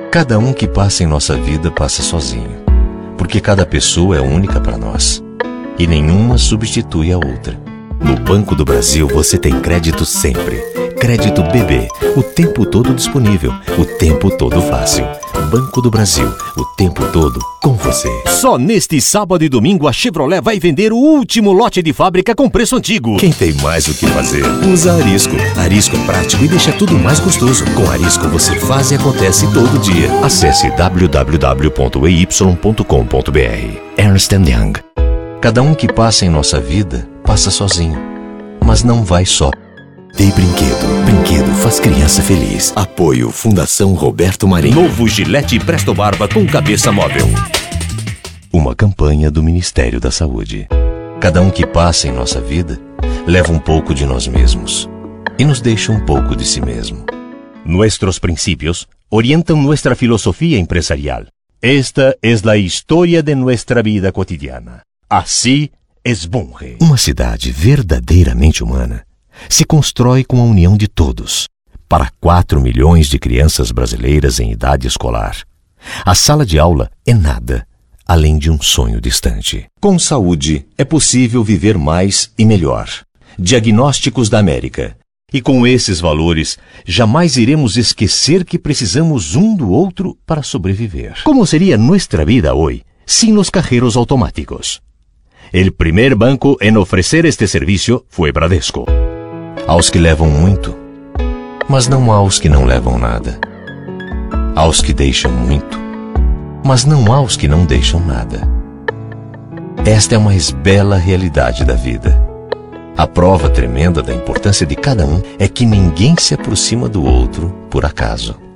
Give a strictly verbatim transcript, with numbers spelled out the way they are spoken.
Cada um que passa em nossa vida passa sozinho, porque cada pessoa é única para nós e nenhuma substitui a outra. No Banco do Brasil você tem crédito sempre. Crédito B B, o tempo todo disponível, o tempo todo fácil. Banco do Brasil, o tempo todo com você. Só neste sábado e domingo a Chevrolet vai vender o último lote de fábrica com preço antigo. Quem tem mais o que fazer, usa Arisco. Arisco é prático e deixa tudo mais gostoso. Com Arisco você faz e acontece todo dia. Acesse w w w ponto e y ponto com ponto b r. Ernst and Young. Cada um que passa em nossa vida passa sozinho, mas não vai só. Dei Brinquedo. Brinquedo faz criança feliz. Apoio Fundação Roberto Marinho. Novo Gillette Presto Barba com cabeça móvel. Uma campanha do Ministério da Saúde. Cada um que passa em nossa vida leva um pouco de nós mesmos e nos deixa um pouco de si mesmo. Nuestros principios orientan nuestra filosofía empresarial. Esta es la historia de nuestra vida cotidiana. Así es Bunge. Uma cidade verdadeiramente humana se constrói com a união de todos. Para quatro milhões de crianças brasileiras em idade escolar, a sala de aula é nada além de um sonho distante. Com saúde, é possível viver mais e melhor. Diagnósticos da América. E com esses valores, jamais iremos esquecer que precisamos um do outro para sobreviver. Como seria nuestra vida hoy sin los cajeros automáticos? El primer banco en ofrecer este servicio fue Bradesco. Aos que levam muito, mas não aos que não levam nada. Aos que deixam muito, mas não aos que não deixam nada. Esta é a mais bela realidade da vida. A prova tremenda da importância de cada um é que ninguém se aproxima do outro por acaso.